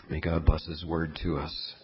May God bless His word to us.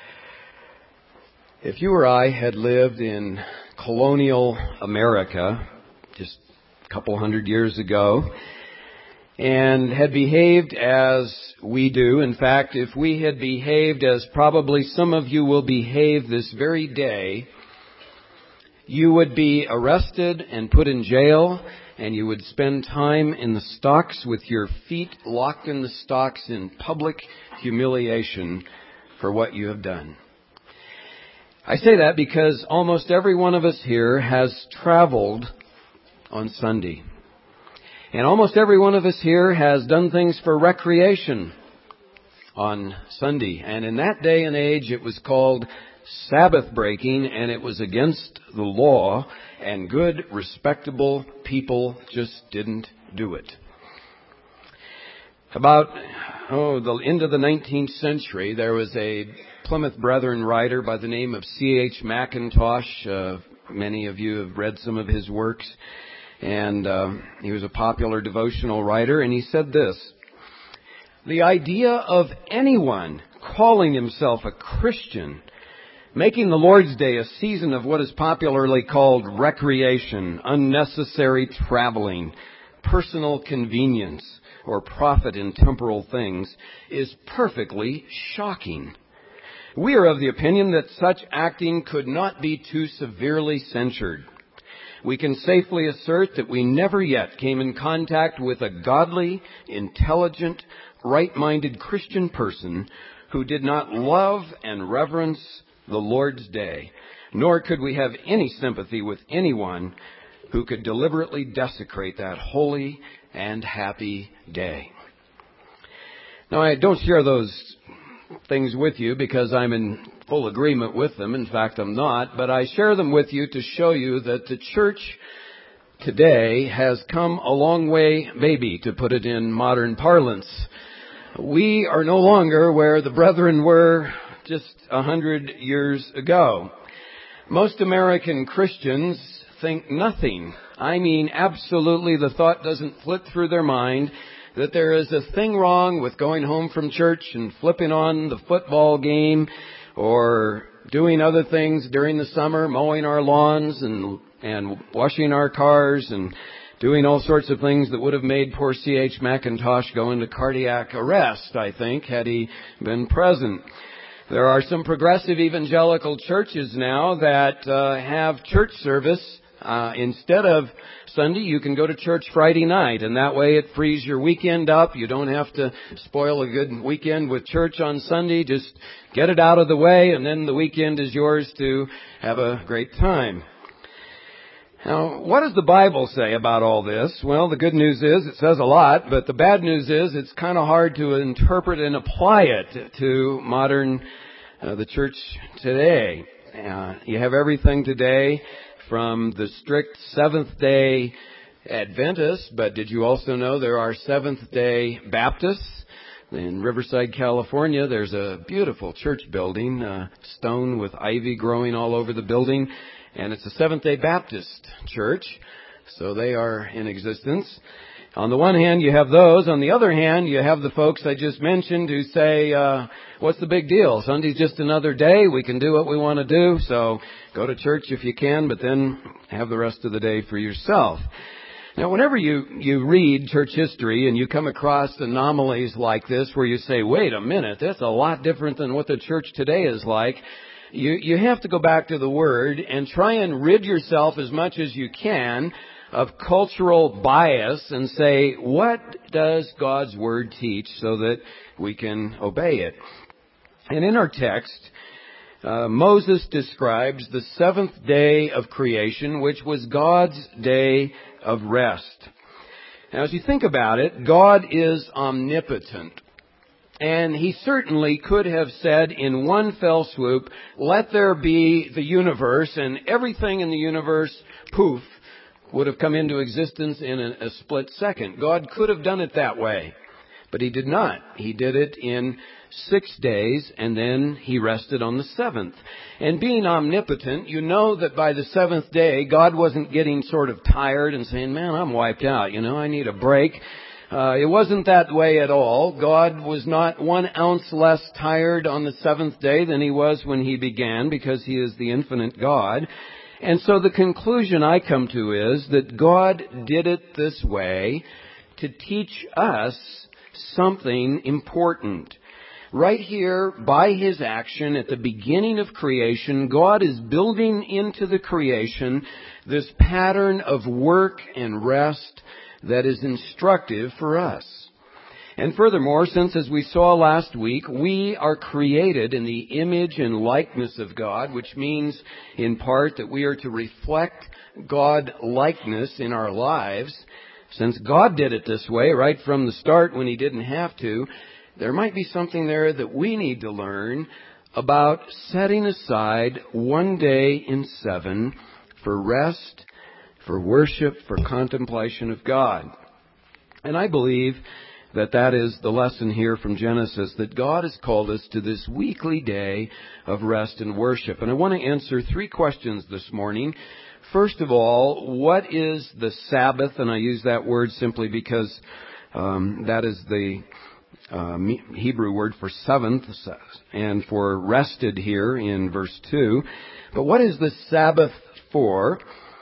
If you or I had lived in colonial America just a couple hundred years ago and had behaved as we do, in fact, if we had behaved as probably some of you will behave this very day, you would be arrested and put in jail, and you would spend time in the stocks with your feet locked in the stocks in public humiliation for what you have done. I say that because almost every one of us here has traveled on Sunday. And almost every one of us here has done things for recreation on Sunday. And in that day and age, it was called Sabbath breaking, and it was against the law, and good, respectable people just didn't do it. About the end of the 19th century, there was a Plymouth Brethren writer by the name of C.H. Mackintosh. Many of you have read some of his works, and he was a popular devotional writer, and he said this: "The idea of anyone calling himself a Christian making the Lord's Day a season of what is popularly called recreation, unnecessary traveling, personal convenience, or profit in temporal things is perfectly shocking. We are of the opinion that such acting could not be too severely censured. We can safely assert that we never yet came in contact with a godly, intelligent, right-minded Christian person who did not love and reverence the Lord's Day, nor could we have any sympathy with anyone who could deliberately desecrate that holy and happy day." Now, I don't share those things with you because I'm in full agreement with them. In fact, I'm not. But I share them with you to show you that the church today has come a long way, maybe, to put it in modern parlance. We are no longer where the brethren were just 100 years ago. Most American Christians think nothing. I mean, absolutely, the thought doesn't flit through their mind that there is a thing wrong with going home from church and flipping on the football game or doing other things during the summer, mowing our lawns and washing our cars and doing all sorts of things that would have made poor C.H. Mackintosh go into cardiac arrest, I think, had he been present. There are some progressive evangelical churches now that have church service. Instead of Sunday, you can go to church Friday night, and that way it frees your weekend up. You don't have to spoil a good weekend with church on Sunday. Just get it out of the way, and then the weekend is yours to have a great time. Now, what does the Bible say about all this? Well, the good news is it says a lot, but the bad news is it's kind of hard to interpret and apply it to modern, the church today. You have everything today from the strict Seventh-day Adventists, but did you also know there are Seventh-day Baptists? In Riverside, California, there's a beautiful church building, stone with ivy growing all over the building, and it's a Seventh-day Baptist church, so they are in existence. On the one hand, you have those. On the other hand, you have the folks I just mentioned who say, what's the big deal? Sunday's just another day. We can do what we want to do, so go to church if you can, but then have the rest of the day for yourself. Now, whenever you read church history and you come across anomalies like this where you say, wait a minute, that's a lot different than what the church today is like, you have to go back to the Word and try and rid yourself as much as you can of cultural bias and say, what does God's Word teach so that we can obey it? And in our text, Moses describes the seventh day of creation, which was God's day of rest. Now, as you think about it, God is omnipotent. And He certainly could have said in one fell swoop, let there be the universe, and everything in the universe, poof, would have come into existence in a split second. God could have done it that way, but He did not. He did it in 6 days, and then He rested on the seventh. And being omnipotent, you know that by the seventh day, God wasn't getting sort of tired and saying, man, I'm wiped out, I need a break. It wasn't that way at all. God was not 1 ounce less tired on the seventh day than He was when He began, because He is the infinite God. And so the conclusion I come to is that God did it this way to teach us something important. Right here, by His action at the beginning of creation, God is building into the creation this pattern of work and rest that is instructive for us. And furthermore, since, as we saw last week, we are created in the image and likeness of God, which means in part that we are to reflect God-likeness in our lives, since God did it this way right from the start when He didn't have to, there might be something there that we need to learn about setting aside one day in 7 for rest, for worship, for contemplation of God. And I believe that is the lesson here from Genesis, that God has called us to this weekly day of rest and worship. And I want to answer 3 questions this morning. First of all, what is the Sabbath? And I use that word simply because that is the Hebrew word for seventh and for rested here in verse 2. But what is the Sabbath for?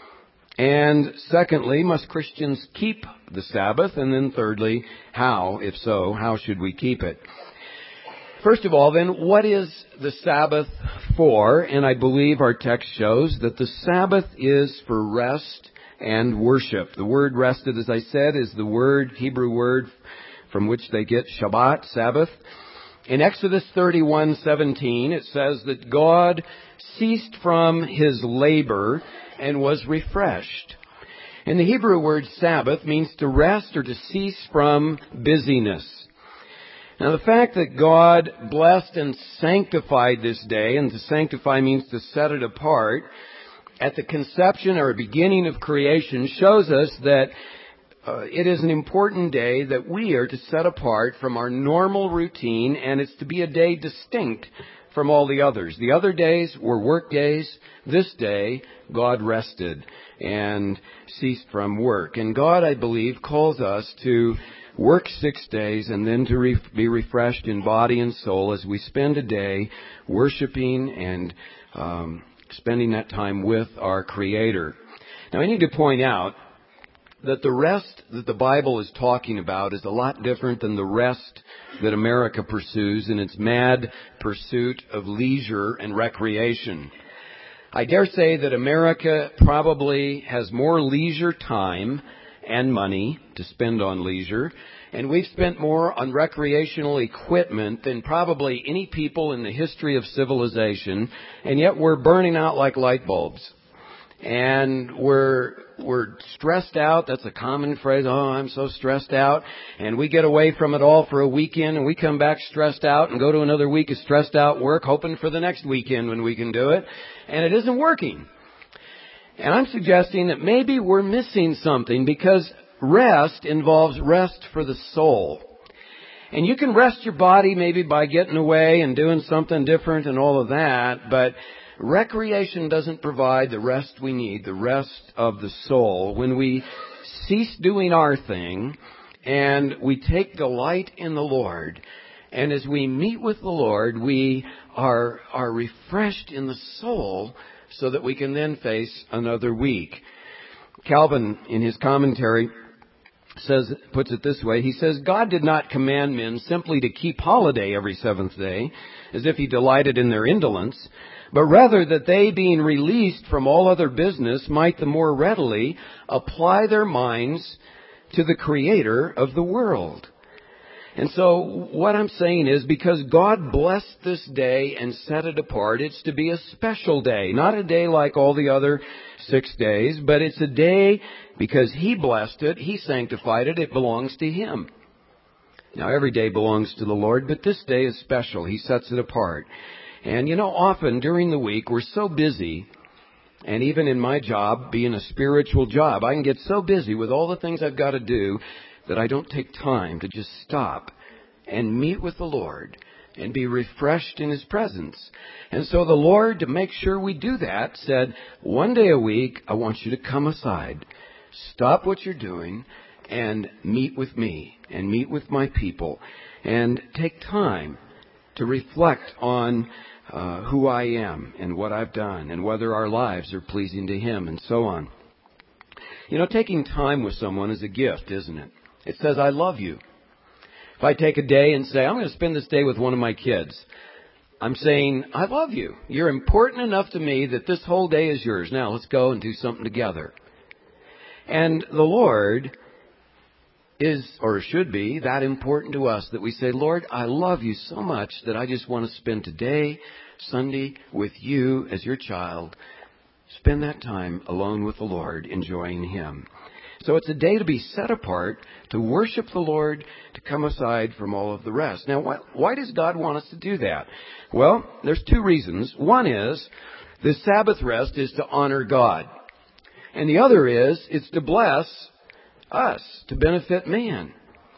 And secondly, must Christians keep the Sabbath? And then thirdly, how? If so, how should we keep it? First of all, then, what is the Sabbath for? And I believe our text shows that the Sabbath is for rest and worship. The word rested, as I said, is the Hebrew word from which they get Shabbat, Sabbath. In Exodus 31:17, it says that God ceased from His labor and was refreshed. And the Hebrew word Sabbath means to rest or to cease from busyness. Now, the fact that God blessed and sanctified this day, and to sanctify means to set it apart, at the conception or beginning of creation, shows us that it is an important day that we are to set apart from our normal routine, and it's to be a day distinct from all the others. The other days were work days. This day, God rested and ceased from work. And God, I believe, calls us to work 6 days and then to be refreshed in body and soul as we spend a day worshiping and spending that time with our Creator. Now, I need to point out that the rest that the Bible is talking about is a lot different than the rest that America pursues in its mad pursuit of leisure and recreation. I dare say that America probably has more leisure time and money to spend on leisure, and we've spent more on recreational equipment than probably any people in the history of civilization, and yet we're burning out like light bulbs. And we're stressed out. That's a common phrase. Oh, I'm so stressed out. And we get away from it all for a weekend, and we come back stressed out and go to another week of stressed out work, hoping for the next weekend when we can do it. And it isn't working. And I'm suggesting that maybe we're missing something, because rest involves rest for the soul. And you can rest your body maybe by getting away and doing something different and all of that, but recreation doesn't provide the rest we need, the rest of the soul. When we cease doing our thing and we take delight in the Lord, and as we meet with the Lord, we are refreshed in the soul so that we can then face another week. Calvin, in his commentary, puts it this way. He says, God did not command men simply to keep holiday every seventh day, as if He delighted in their indolence, but rather that they, being released from all other business, might the more readily apply their minds to the Creator of the world. And so what I'm saying is, because God blessed this day and set it apart, it's to be a special day. Not a day like all the other 6 days, but it's a day because He blessed it, He sanctified it, it belongs to Him. Now, every day belongs to the Lord, but this day is special. He sets it apart. And often during the week, we're so busy, and even in my job, being a spiritual job, I can get so busy with all the things I've got to do that I don't take time to just stop and meet with the Lord and be refreshed in His presence. And so the Lord, to make sure we do that, said, one day a week, I want you to come aside. Stop what you're doing and meet with me and meet with my people and take time to reflect on who I am and what I've done and whether our lives are pleasing to Him and so on. You know, taking time with someone is a gift, isn't it? It says, I love you. If I take a day and say, I'm going to spend this day with one of my kids, I'm saying, I love you. You're important enough to me that this whole day is yours. Now let's go and do something together. And the Lord is, or should be, that important to us that we say, Lord, I love you so much that I just want to spend today, Sunday, with you as your child. Spend that time alone with the Lord, enjoying Him. So it's a day to be set apart, to worship the Lord, to come aside from all of the rest. Now, why does God want us to do that? Well, there's two reasons. One is the Sabbath rest is to honor God. And the other is it's to bless us, to benefit man.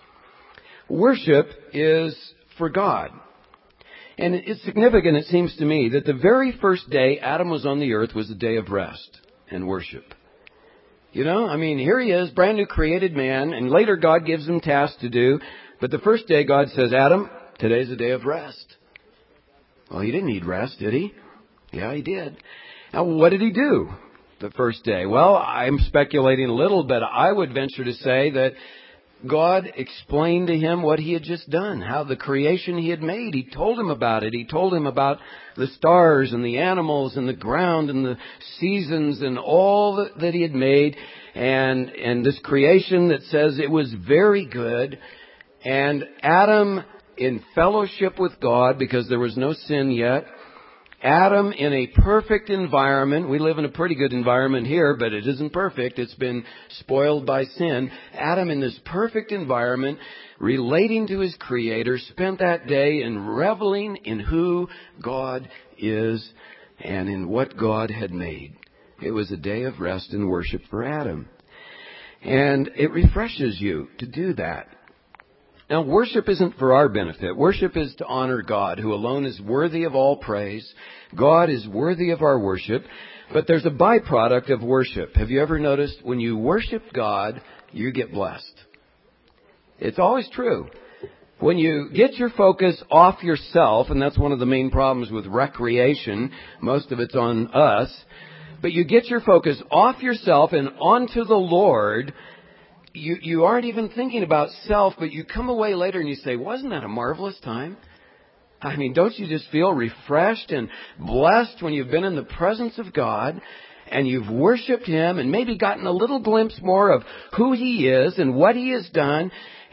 Worship is for God. And it's significant, it seems to me, that the very first day Adam was on the earth was a day of rest and worship. You know, I mean, here he is, brand new created man, and later God gives him tasks to do. But the first day God says, Adam, today's a day of rest. Well, he didn't need rest, did he? Yeah, he did. Now, what did he do the first day? Well, I'm speculating a little, but I would venture to say that God explained to him what he had just done, how the creation he had made. He told him about it. He told him about the stars and the animals and the ground and the seasons and all that he had made. And this creation that says it was very good. And Adam, in fellowship with God, because there was no sin yet, Adam in a perfect environment. We live in a pretty good environment here, but it isn't perfect. It's been spoiled by sin. Adam in this perfect environment, relating to his Creator, spent that day in reveling in who God is and in what God had made. It was a day of rest and worship for Adam. And it refreshes you to do that. Now, worship isn't for our benefit. Worship is to honor God, who alone is worthy of all praise. God is worthy of our worship. But there's a byproduct of worship. Have you ever noticed when you worship God, you get blessed? It's always true. When you get your focus off yourself, and that's one of the main problems with recreation, most of it's on us, but you get your focus off yourself and onto the Lord. You aren't even thinking about self, but you come away later and you say, wasn't that a marvelous time? I mean, don't you just feel refreshed and blessed when you've been in the presence of God and you've worshiped Him and maybe gotten a little glimpse more of who He is and what He has done,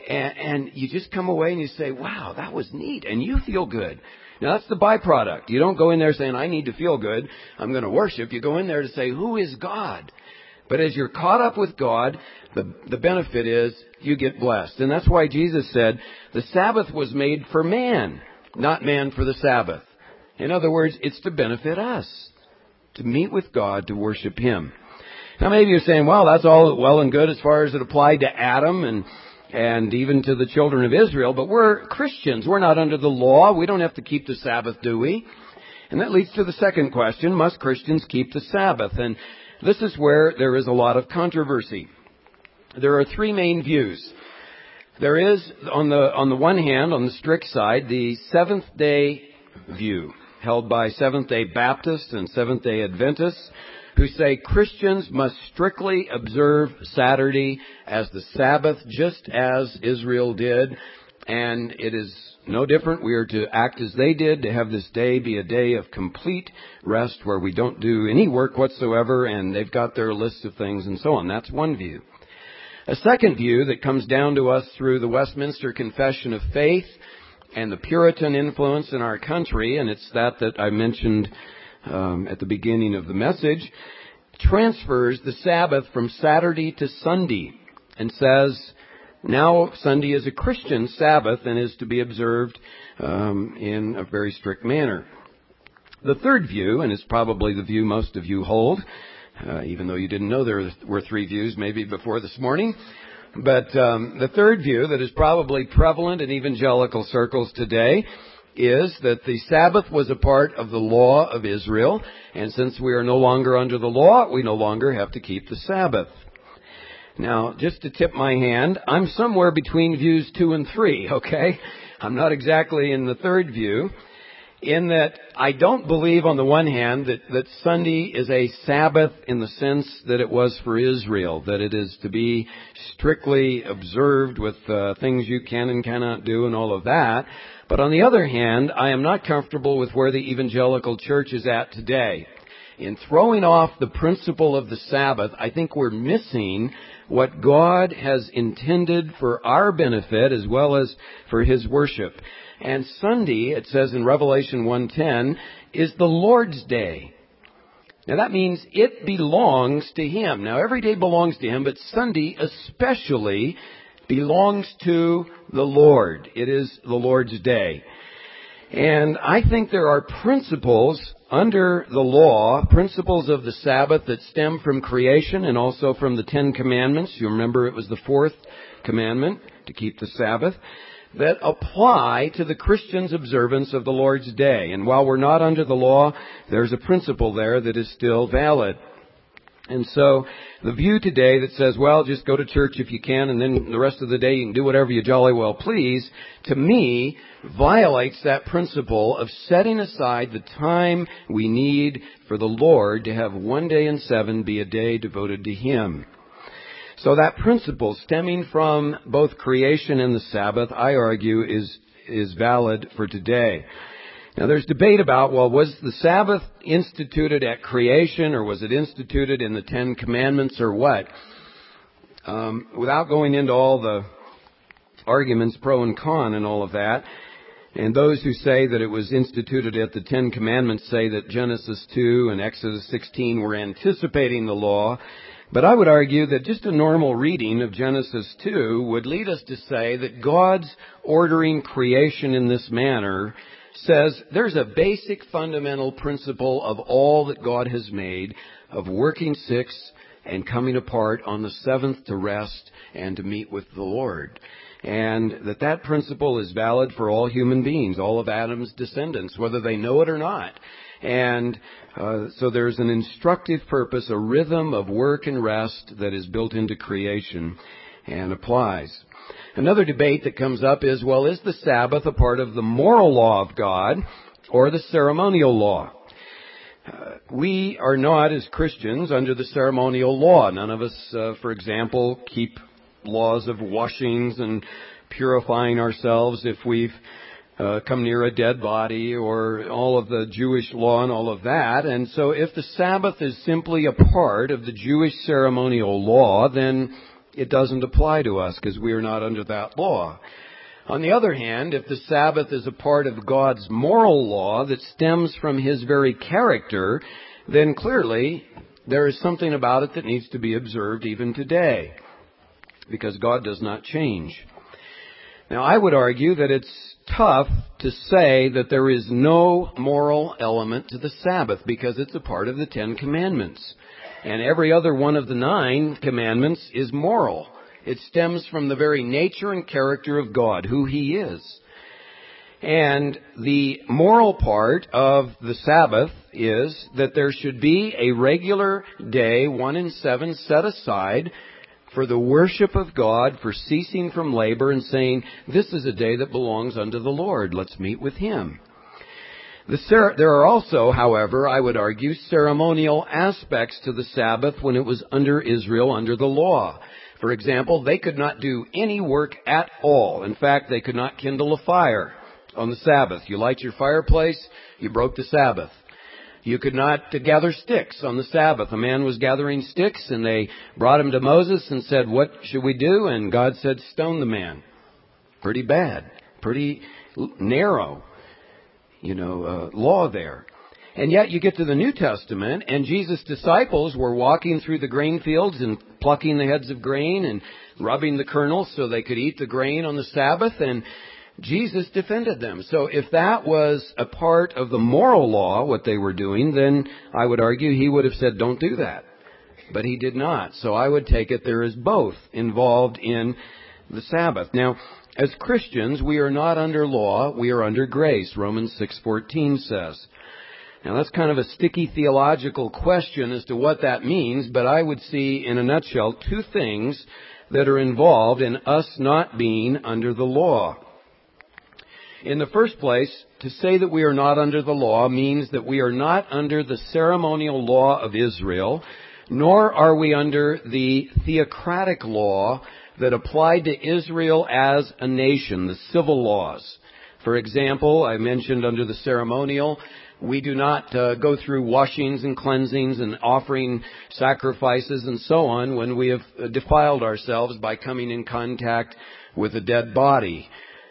and you just come away and you say, wow, that was neat, and you feel good. Now, that's the byproduct. You don't go in there saying, I need to feel good, I'm going to worship. You go in there to say, who is God? But as you're caught up with God, the benefit is you get blessed. And that's why Jesus said the Sabbath was made for man, not man for the Sabbath. In other words, it's to benefit us, to meet with God, to worship Him. Now maybe you're saying, well, that's all well and good as far as it applied to Adam and even to the children of Israel, but we're Christians. We're not under the law. We don't have to keep the Sabbath, do we? And that leads to the second question, must Christians keep the Sabbath? And this is where there is a lot of controversy. There are three main views. There is, on the one hand, on the strict side, the Seventh-day view, held by Seventh-day Baptists and Seventh-day Adventists, who say Christians must strictly observe Saturday as the Sabbath, just as Israel did, and it is no different. We are to act as they did, to have this day be a day of complete rest where we don't do any work whatsoever, and they've got their list of things and so on. That's one view. A second view that comes down to us through the Westminster Confession of Faith and the Puritan influence in our country, and it's that I mentioned at the beginning of the message, transfers the Sabbath from Saturday to Sunday and says, now Sunday is a Christian Sabbath and is to be observed in a very strict manner. The third view, and it's probably the view most of you hold, even though you didn't know there were three views maybe before this morning, but the third view that is probably prevalent in evangelical circles today is that the Sabbath was a part of the law of Israel, and since we are no longer under the law, we no longer have to keep the Sabbath. Now, just to tip my hand, I'm somewhere between views 2 and 3, okay? I'm not exactly in the third view, in that I don't believe on the one hand that Sunday is a Sabbath in the sense that it was for Israel, that it is to be strictly observed with things you can and cannot do and all of that. But on the other hand, I am not comfortable with where the evangelical church is at today. In throwing off the principle of the Sabbath, I think we're missing what God has intended for our benefit as well as for His worship. And Sunday, it says in Revelation 1:10, is the Lord's day. Now that means it belongs to Him. Now every day belongs to Him, but Sunday especially belongs to the Lord. It is the Lord's day. And I think there are principles under the law, principles of the Sabbath that stem from creation and also from the Ten Commandments. You remember it was the fourth commandment to keep the Sabbath, that apply to the Christian's observance of the Lord's day. And while we're not under the law, there's a principle there that is still valid. And so the view today that says, well, just go to church if you can, and then the rest of the day you can do whatever you jolly well please, to me, violates that principle of setting aside the time we need for the Lord to have one day in 7 be a day devoted to Him. So that principle stemming from both creation and the Sabbath, I argue, is valid for today. Now there's debate about, well, was the Sabbath instituted at creation or was it instituted in the Ten Commandments or what? Without going into all the arguments pro and con and all of that, and those who say that it was instituted at the Ten Commandments say that Genesis 2 and Exodus 16 were anticipating the law. But I would argue that just a normal reading of Genesis 2 would lead us to say that God's ordering creation in this manner says there's a basic fundamental principle of all that God has made of working 6 and coming apart on the 7th to rest and to meet with the Lord. And that principle is valid for all human beings, all of Adam's descendants, whether they know it or not. And so there's an instructive purpose, a rhythm of work and rest that is built into creation and applies. Another debate that comes up is, well, is the Sabbath a part of the moral law of God or the ceremonial law? We are not, as Christians, under the ceremonial law. None of us, for example, keep laws of washings and purifying ourselves if we've come near a dead body, or all of the Jewish law and all of that. And so if the Sabbath is simply a part of the Jewish ceremonial law, then it doesn't apply to us because we are not under that law. On the other hand, if the Sabbath is a part of God's moral law that stems from His very character, then clearly there is something about it that needs to be observed even today, because God does not change. Now, I would argue that it's tough to say that there is no moral element to the Sabbath because it's a part of the Ten Commandments. And every other one of the 9 commandments is moral. It stems from the very nature and character of God, who He is. And the moral part of the Sabbath is that there should be a regular day, 1 in 7, set aside for the worship of God, for ceasing from labor and saying, this is a day that belongs unto the Lord. Let's meet with Him. There are also, however, I would argue, ceremonial aspects to the Sabbath when it was under Israel, under the law. For example, they could not do any work at all. In fact, they could not kindle a fire on the Sabbath. You light your fireplace, you broke the Sabbath. You could not gather sticks on the Sabbath. A man was gathering sticks, and they brought him to Moses and said, what should we do? And God said, stone the man. Pretty bad. Pretty narrow, law there. And yet you get to the New Testament, and Jesus' disciples were walking through the grain fields and plucking the heads of grain and rubbing the kernels so they could eat the grain on the Sabbath, and Jesus defended them. So if that was a part of the moral law, what they were doing, then I would argue He would have said, don't do that. But He did not. So I would take it there is both involved in the Sabbath. Now, as Christians, we are not under law, we are under grace, Romans 6:14 says. Now that's kind of a sticky theological question as to what that means, but I would see in a nutshell two things that are involved in us not being under the law. In the first place, to say that we are not under the law means that we are not under the ceremonial law of Israel, nor are we under the theocratic law that applied to Israel as a nation, the civil laws. For example, I mentioned under the ceremonial, we do not go through washings and cleansings and offering sacrifices and so on when we have defiled ourselves by coming in contact with a dead body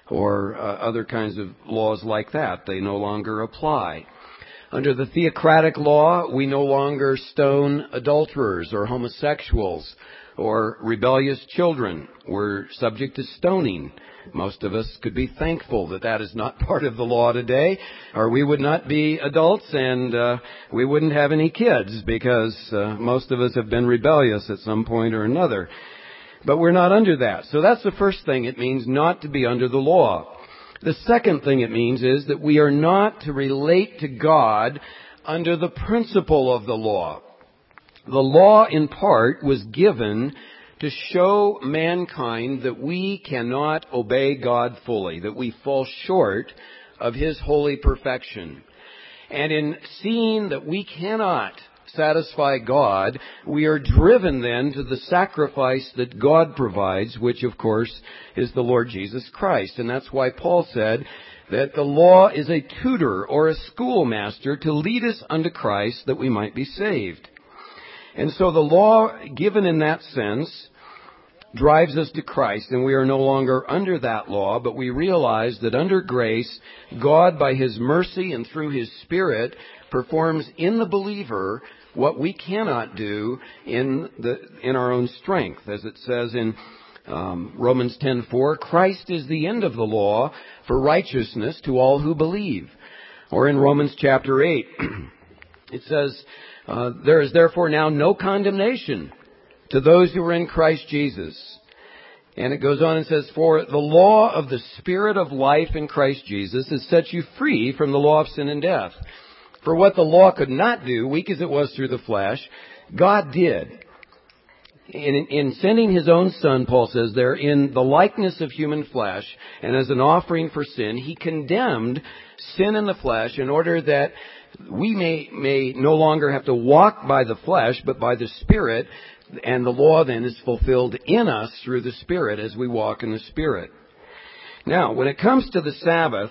or other kinds of laws like that. They no longer apply. Under the theocratic law, we no longer stone adulterers or homosexuals or rebellious children. We're subject to stoning. Most of us could be thankful that that is not part of the law today, or we would not be adults and we wouldn't have any kids because most of us have been rebellious at some point or another. But we're not under that. So that's the first thing it means, not to be under the law. The second thing it means is that we are not to relate to God under the principle of the law. The law, in part, was given to show mankind that we cannot obey God fully, that we fall short of His holy perfection. And in seeing that we cannot satisfy God, we are driven then to the sacrifice that God provides, which of course is the Lord Jesus Christ. And that's why Paul said that the law is a tutor or a schoolmaster to lead us unto Christ that we might be saved. And so the law, given in that sense, drives us to Christ, and we are no longer under that law, but we realize that under grace, God, by His mercy and through His Spirit, performs in the believer what we cannot do in our own strength. As it says in Romans 10:4, Christ is the end of the law for righteousness to all who believe. Or in Romans chapter 8, it says, there is therefore now no condemnation to those who are in Christ Jesus. And it goes on and says, for the law of the Spirit of life in Christ Jesus has set you free from the law of sin and death. For what the law could not do, weak as it was through the flesh, God did. In sending His own Son, Paul says there, in the likeness of human flesh, and as an offering for sin, He condemned sin in the flesh in order that we may no longer have to walk by the flesh, but by the Spirit, and the law then is fulfilled in us through the Spirit as we walk in the Spirit. Now, when it comes to the Sabbath,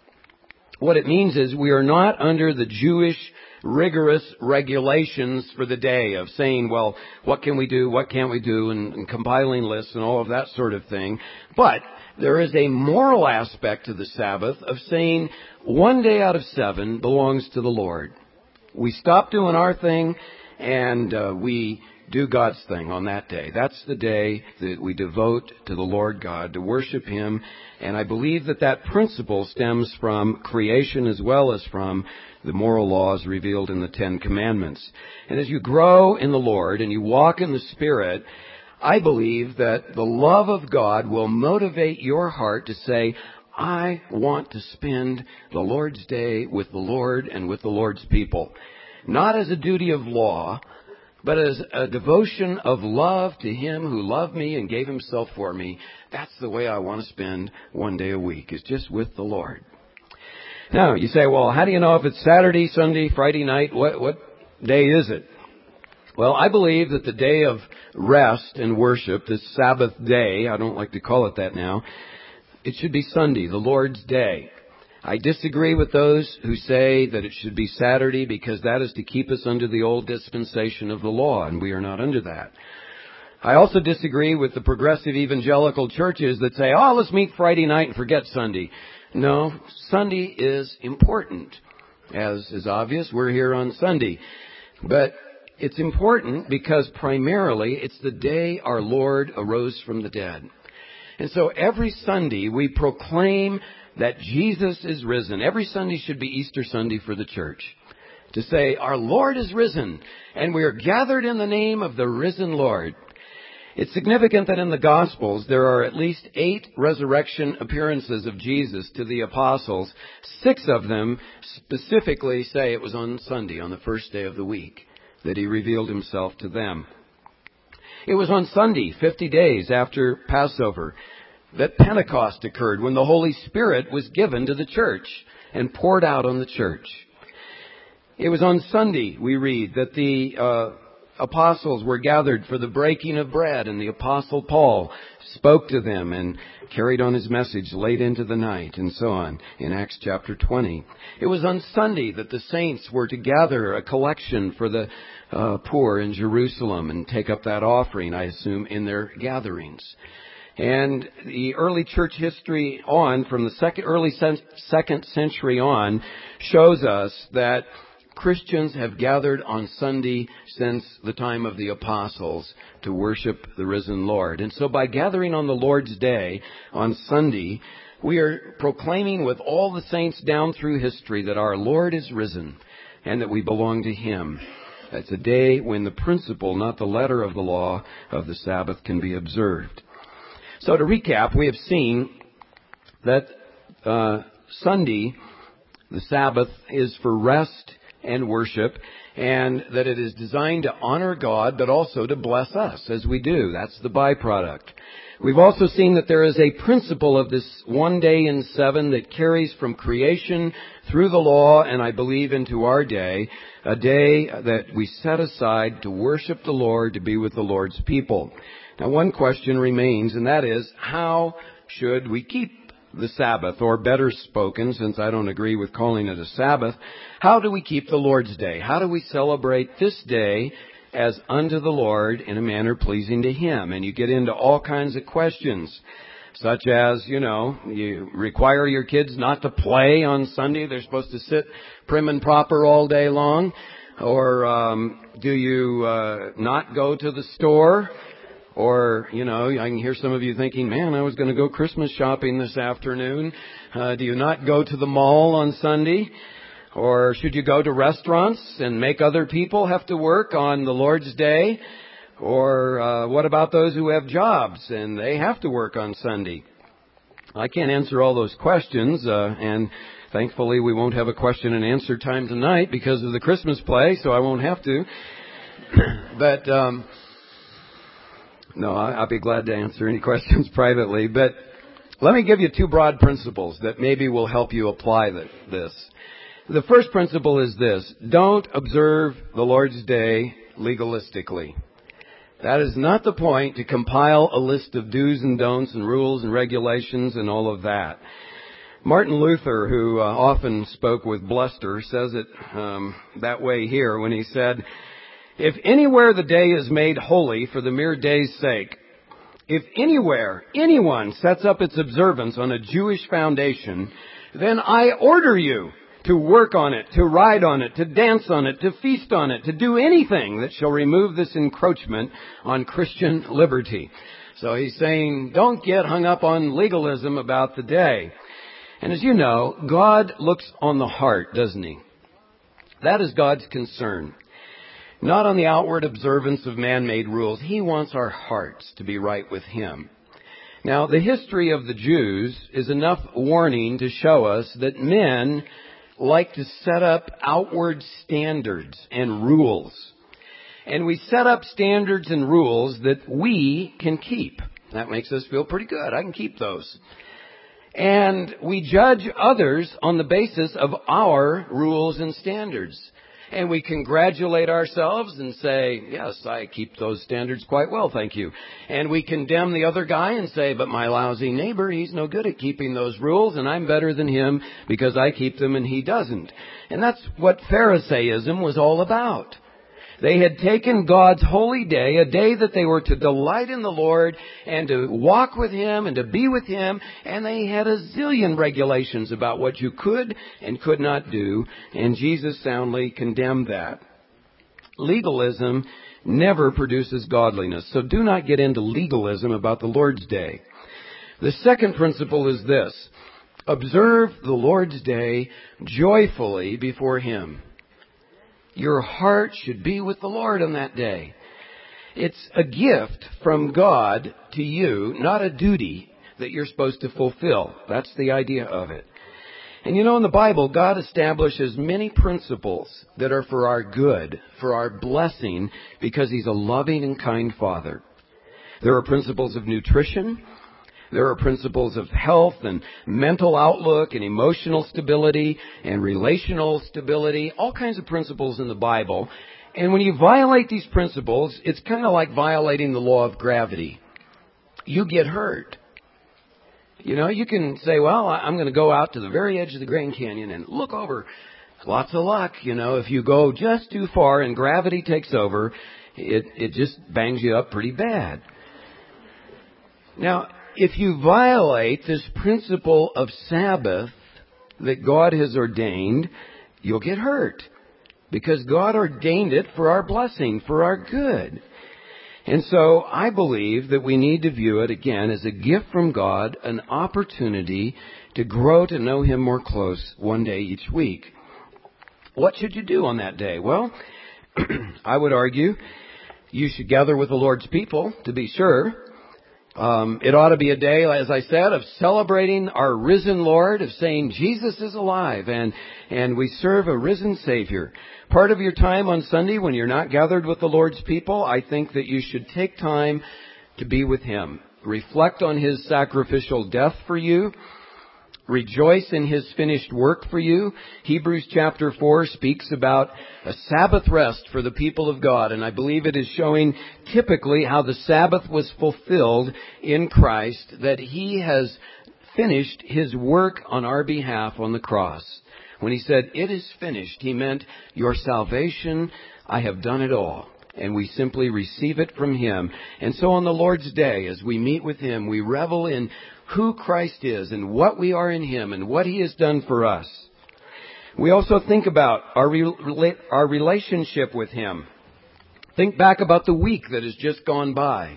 what it means is we are not under the Jewish rigorous regulations for the day of saying, well, what can we do, what can't we do, and compiling lists and all of that sort of thing. But there is a moral aspect to the Sabbath of saying one day out of 7 belongs to the Lord. We stop doing our thing and we do God's thing on that day. That's the day that we devote to the Lord God, to worship Him. And I believe that that principle stems from creation as well as from the moral laws revealed in the 10 Commandments. And as you grow in the Lord and you walk in the Spirit, I believe that the love of God will motivate your heart to say, I want to spend the Lord's day with the Lord and with the Lord's people. Not as a duty of law, but as a devotion of love to Him who loved me and gave Himself for me. That's the way I want to spend one day a week, is just with the Lord. Now, you say, well, how do you know if it's Saturday, Sunday, Friday night? What day is it? Well, I believe that the day of rest and worship, this Sabbath day, I don't like to call it that now, it should be Sunday, the Lord's day. I disagree with those who say that it should be Saturday because that is to keep us under the old dispensation of the law, and we are not under that. I also disagree with the progressive evangelical churches that say, oh, let's meet Friday night and forget Sunday. No, Sunday is important. As is obvious, we're here on Sunday. But it's important because primarily it's the day our Lord arose from the dead. And so every Sunday we proclaim that Jesus is risen. Every Sunday should be Easter Sunday for the church. To say, our Lord is risen, and we are gathered in the name of the risen Lord. It's significant that in the Gospels there are at least 8 resurrection appearances of Jesus to the apostles. 6 of them specifically say it was on Sunday, on the first day of the week, that he revealed himself to them. It was on Sunday, 50 days after Passover, that Pentecost occurred, when the Holy Spirit was given to the church and poured out on the church. It was on Sunday, we read, that the apostles were gathered for the breaking of bread, and the apostle Paul spoke to them and carried on his message late into the night, and so on, in Acts chapter 20. It was on Sunday that the saints were to gather a collection for the poor in Jerusalem and take up that offering, I assume, in their gatherings. And the early church history on, from the early second century on, shows us that Christians have gathered on Sunday since the time of the apostles to worship the risen Lord. And so by gathering on the Lord's Day, on Sunday, we are proclaiming with all the saints down through history that our Lord is risen and that we belong to Him. It's a day when the principle, not the letter of the law of the Sabbath, can be observed. So to recap, we have seen that Sunday, the Sabbath, is for rest and worship, and that it is designed to honor God, but also to bless us as we do. That's the byproduct. We've also seen that there is a principle of this one day in 7 that carries from creation through the law and I believe into our day, a day that we set aside to worship the Lord, to be with the Lord's people. Now, one question remains, and that is, how should we keep the Sabbath? Or better spoken, since I don't agree with calling it a Sabbath, how do we keep the Lord's Day? How do we celebrate this day as unto the Lord in a manner pleasing to Him? And you get into all kinds of questions, such as, you require your kids not to play on Sunday. They're supposed to sit prim and proper all day long. Or do you not go to the store? Or, I can hear some of you thinking, man, I was going to go Christmas shopping this afternoon. Do you not go to the mall on Sunday? Or should you go to restaurants and make other people have to work on the Lord's Day? Or what about those who have jobs and they have to work on Sunday? I can't answer all those questions, and thankfully we won't have a question and answer time tonight because of the Christmas play, so I won't have to. But no, I'll be glad to answer any questions privately. But let me give you 2 broad principles that maybe will help you apply this. The first principle is this: don't observe the Lord's Day legalistically. That is not the point, to compile a list of do's and don'ts and rules and regulations and all of that. Martin Luther, who often spoke with bluster, says it that way here when he said, "If anywhere the day is made holy for the mere day's sake, if anywhere anyone sets up its observance on a Jewish foundation, then I order you to work on it, to ride on it, to dance on it, to feast on it, to do anything that shall remove this encroachment on Christian liberty." So he's saying, don't get hung up on legalism about the day. And as you know, God looks on the heart, doesn't He? That is God's concern. Not on the outward observance of man-made rules. He wants our hearts to be right with Him. Now, the history of the Jews is enough warning to show us that men like to set up outward standards and rules. And we set up standards and rules that we can keep. That makes us feel pretty good. I can keep those. And we judge others on the basis of our rules and standards. And we congratulate ourselves and say, yes, I keep those standards quite well, thank you. And we condemn the other guy and say, but my lousy neighbor, he's no good at keeping those rules, and I'm better than him because I keep them and he doesn't. And that's what Pharisaism was all about. They had taken God's holy day, a day that they were to delight in the Lord and to walk with Him and to be with Him, and they had a zillion regulations about what you could and could not do, and Jesus soundly condemned that. Legalism never produces godliness, so do not get into legalism about the Lord's Day. The second principle is this: observe the Lord's Day joyfully before Him. Your heart should be with the Lord on that day. It's a gift from God to you, not a duty that you're supposed to fulfill. That's the idea of it. And you know, in the Bible, God establishes many principles that are for our good, for our blessing, because He's a loving and kind Father. There are principles of nutrition. There are principles of health and mental outlook and emotional stability and relational stability, all kinds of principles in the Bible. And when you violate these principles, it's kind of like violating the law of gravity. You get hurt. You know, you can say, well, I'm going to go out to the very edge of the Grand Canyon and look over. Lots of luck. You know, if you go just too far and gravity takes over, it just bangs you up pretty bad. Now, if you violate this principle of Sabbath that God has ordained, you'll get hurt. Because God ordained it for our blessing, for our good. And so I believe that we need to view it again as a gift from God, an opportunity to grow to know Him more close one day each week. What should you do on that day? Well, I would argue you should gather with the Lord's people, to be sure. It ought to be a day, as I said, of celebrating our risen Lord, of saying Jesus is alive and we serve a risen Savior. Part of your time on Sunday when you're not gathered with the Lord's people, I think that you should take time to be with Him. Reflect on His sacrificial death for you. Rejoice in His finished work for you. Hebrews chapter 4 speaks about a Sabbath rest for the people of God, and I believe it is showing typically how the Sabbath was fulfilled in Christ, that He has finished His work on our behalf on the cross. When He said, "It is finished," He meant, your salvation, I have done it all. And we simply receive it from Him. And so on the Lord's Day, as we meet with Him, we revel in who Christ is and what we are in Him and what He has done for us. We also think about our relationship with Him. Think back about the week that has just gone by.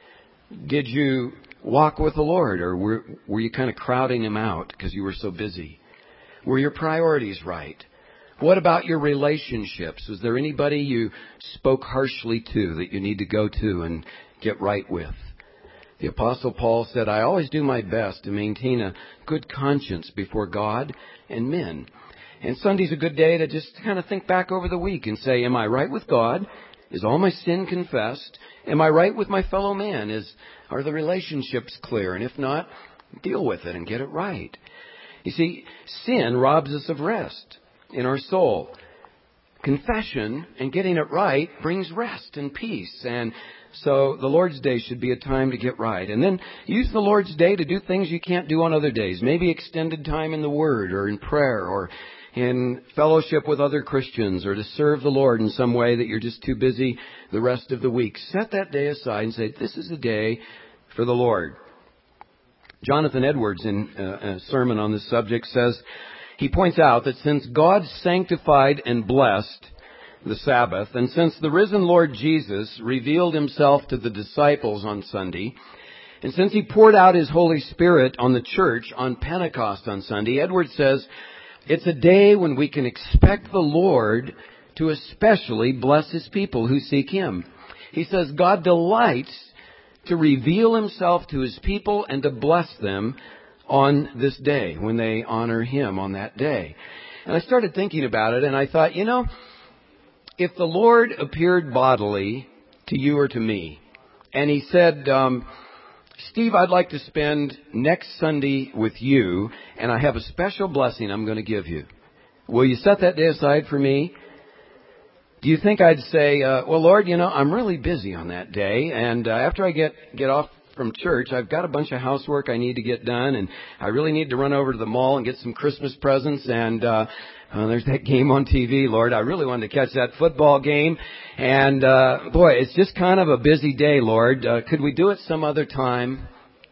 Did you walk with the Lord, or were you kind of crowding Him out because you were so busy? Were your priorities right? What about your relationships? Was there anybody you spoke harshly to that you need to go to and get right with? The Apostle Paul said, I always do my best to maintain a good conscience before God and men. And Sunday's a good day to just kind of think back over the week and say, am I right with God? Is all my sin confessed? Am I right with my fellow man? Are the relationships clear? And if not, deal with it and get it right. You see, sin robs us of rest in our soul. Confession and getting it right brings rest and peace. And so the Lord's Day should be a time to get right. And then use the Lord's Day to do things you can't do on other days. Maybe extended time in the Word or in prayer or in fellowship with other Christians or to serve the Lord in some way that you're just too busy the rest of the week. Set that day aside and say, this is a day for the Lord. Jonathan Edwards, in a sermon on this subject, says, he points out that since God sanctified and blessed the Sabbath, and since the risen Lord Jesus revealed Himself to the disciples on Sunday, and since He poured out His Holy Spirit on the church on Pentecost on Sunday, Edwards says, it's a day when we can expect the Lord to especially bless His people who seek Him. He says God delights to reveal Himself to His people and to bless them on this day when they honor Him on that day. And I started thinking about it and I thought, if the Lord appeared bodily to you or to me and He said, Steve, I'd like to spend next Sunday with you and I have a special blessing I'm going to give you. Will you set that day aside for me? Do you think I'd say, well, Lord, I'm really busy on that day, and after I get off from church, I've got a bunch of housework I need to get done, and I really need to run over to the mall and get some Christmas presents, and there's that game on TV, Lord. I really wanted to catch that football game, and boy, it's just kind of a busy day, Lord. Could we do it some other time?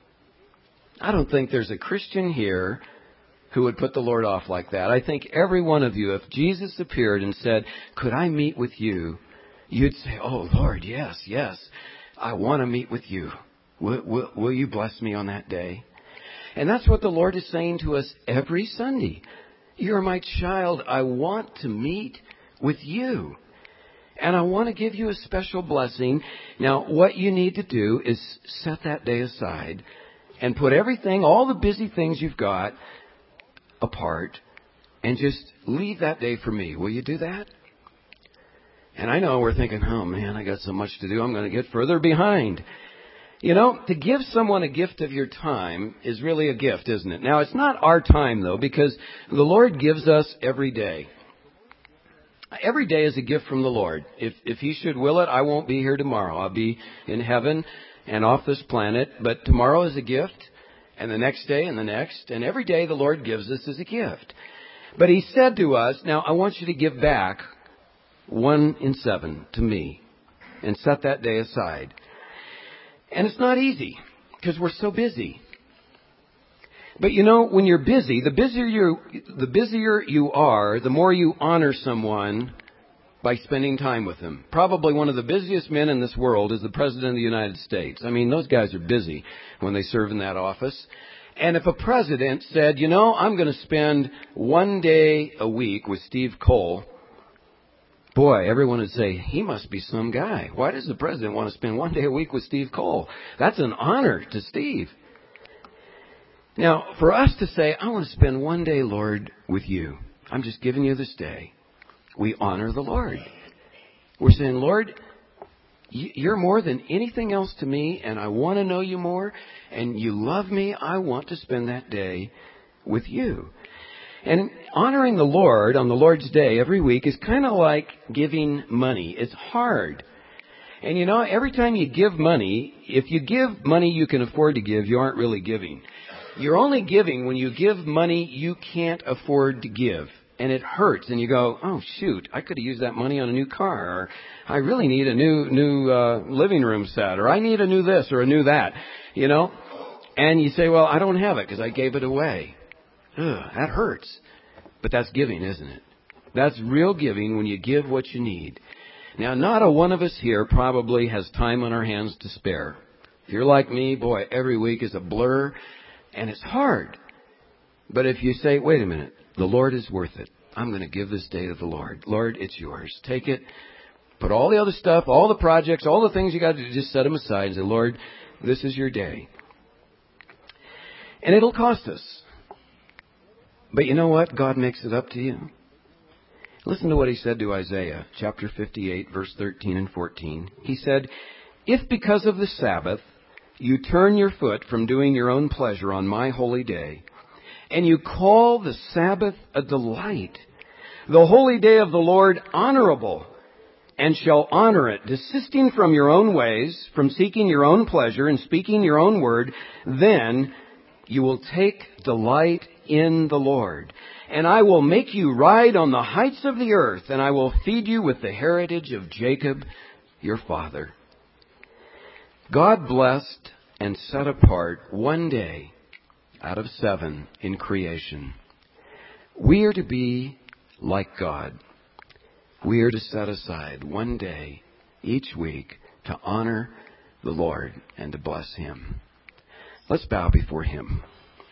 I don't think there's a Christian here who would put the Lord off like that. I think every one of you, if Jesus appeared and said, could I meet with you? You'd say, oh, Lord, yes, I want to meet with you. Will you bless me on that day? And that's what the Lord is saying to us every Sunday. You're my child. I want to meet with you. And I want to give you a special blessing. Now, what you need to do is set that day aside and put everything, all the busy things you've got apart, and just leave that day for me. Will you do that? And I know we're thinking, oh man, I got so much to do, I'm going to get further behind. You know, to give someone a gift of your time is really a gift, isn't it? Now, it's not our time, though, because the Lord gives us every day. Every day is a gift from the Lord. If He should will it, I won't be here tomorrow. I'll be in heaven and off this planet. But tomorrow is a gift, and the next day and the next. And every day the Lord gives us as a gift. But He said to us, now I want you to give back 1 in 7 to me and set that day aside. And it's not easy because we're so busy. But you know, when you're busy, the busier you are, the more you honor someone by spending time with them. Probably one of the busiest men in this world is the President of the United States. I mean, those guys are busy when they serve in that office. And if a president said, you know, I'm going to spend 1 day a week with Steve Cole, boy, everyone would say, he must be some guy. Why does the president want to spend 1 day a week with Steve Cole? That's an honor to Steve. Now, for us to say, I want to spend 1 day, Lord, with you. I'm just giving you this day. We honor the Lord. We're saying, Lord, you're more than anything else to me, and I want to know you more, and you love me. I want to spend that day with you. And honoring the Lord on the Lord's Day every week is kind of like giving money. It's hard. And you know, every time you give money, if you give money you can afford to give, you aren't really giving. You're only giving when you give money you can't afford to give. And it hurts. And you go, oh, shoot, I could have used that money on a new car. Or I really need a new living room set. Or I need a new this or a new that. You know? And you say, well, I don't have it because I gave it away. Ugh, that hurts. But that's giving, isn't it? That's real giving when you give what you need. Now, not a one of us here probably has time on our hands to spare. If you're like me, boy, every week is a blur. And it's hard. But if you say, wait a minute, the Lord is worth it. I'm going to give this day to the Lord. Lord, it's yours. Take it. Put all the other stuff, all the projects, all the things you got to do, just set them aside and say, Lord, this is your day. And it'll cost us. But you know what? God makes it up to you. Listen to what He said to Isaiah, chapter 58, verse 13 and 14. He said, if because of the Sabbath you turn your foot from doing your own pleasure on my holy day, and you call the Sabbath a delight, the holy day of the Lord honorable, and shall honor it, desisting from your own ways, from seeking your own pleasure and speaking your own word, then you will take delight in the Lord. And I will make you ride on the heights of the earth, and I will feed you with the heritage of Jacob, your father. God blessed and set apart 1 day out of 7 in creation. We are to be like God. We are to set aside 1 day each week to honor the Lord and to bless Him. Let's bow before Him.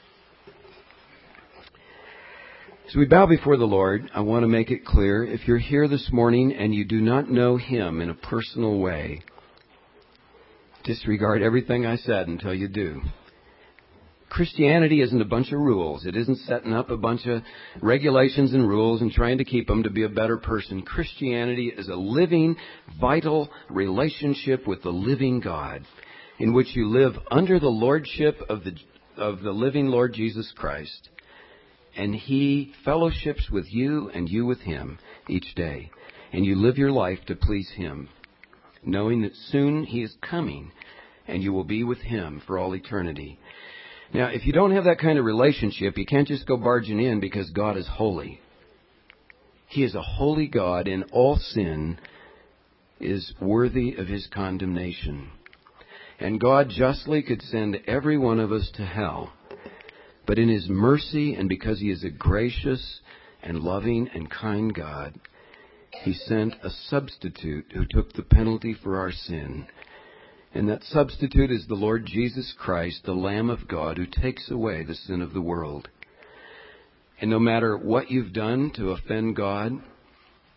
As we bow before the Lord, I want to make it clear, if you're here this morning and you do not know Him in a personal way, disregard everything I said until you do. Christianity isn't a bunch of rules. It isn't setting up a bunch of regulations and rules and trying to keep them to be a better person. Christianity is a living, vital relationship with the living God in which you live under the lordship of the living Lord Jesus Christ. And He fellowships with you and you with Him each day. And you live your life to please Him, knowing that soon He is coming and you will be with Him for all eternity. Now, if you don't have that kind of relationship, you can't just go barging in because God is holy. He is a holy God, and all sin is worthy of His condemnation. And God justly could send every one of us to hell. But in His mercy, and because He is a gracious and loving and kind God, He sent a substitute who took the penalty for our sin. And that substitute is the Lord Jesus Christ, the Lamb of God, who takes away the sin of the world. And no matter what you've done to offend God,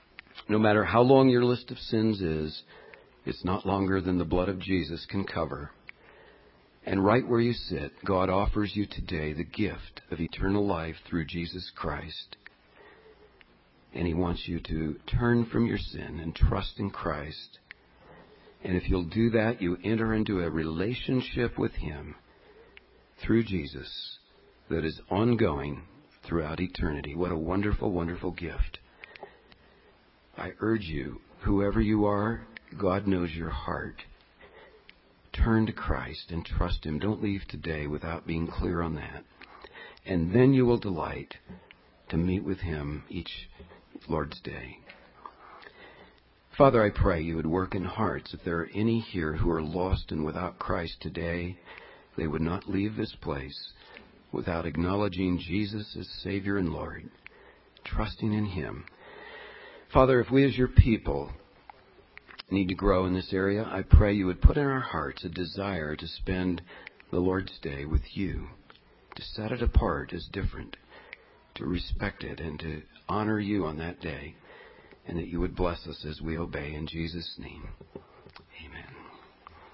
No matter how long your list of sins is, it's not longer than the blood of Jesus can cover. And right where you sit, God offers you today the gift of eternal life through Jesus Christ. And He wants you to turn from your sin and trust in Christ. And if you'll do that, you enter into a relationship with Him through Jesus that is ongoing throughout eternity. What a wonderful, wonderful gift. I urge you, whoever you are, God knows your heart. Turn to Christ and trust Him. Don't leave today without being clear on that. And then you will delight to meet with Him each Lord's Day. Father, I pray you would work in hearts. If there are any here who are lost and without Christ today, they would not leave this place without acknowledging Jesus as Savior and Lord, trusting in Him. Father, if we as your people need to grow in this area, I pray you would put in our hearts a desire to spend the Lord's Day with you, to set it apart as different, to respect it and to honor you on that day, and that you would bless us as we obey in Jesus' name.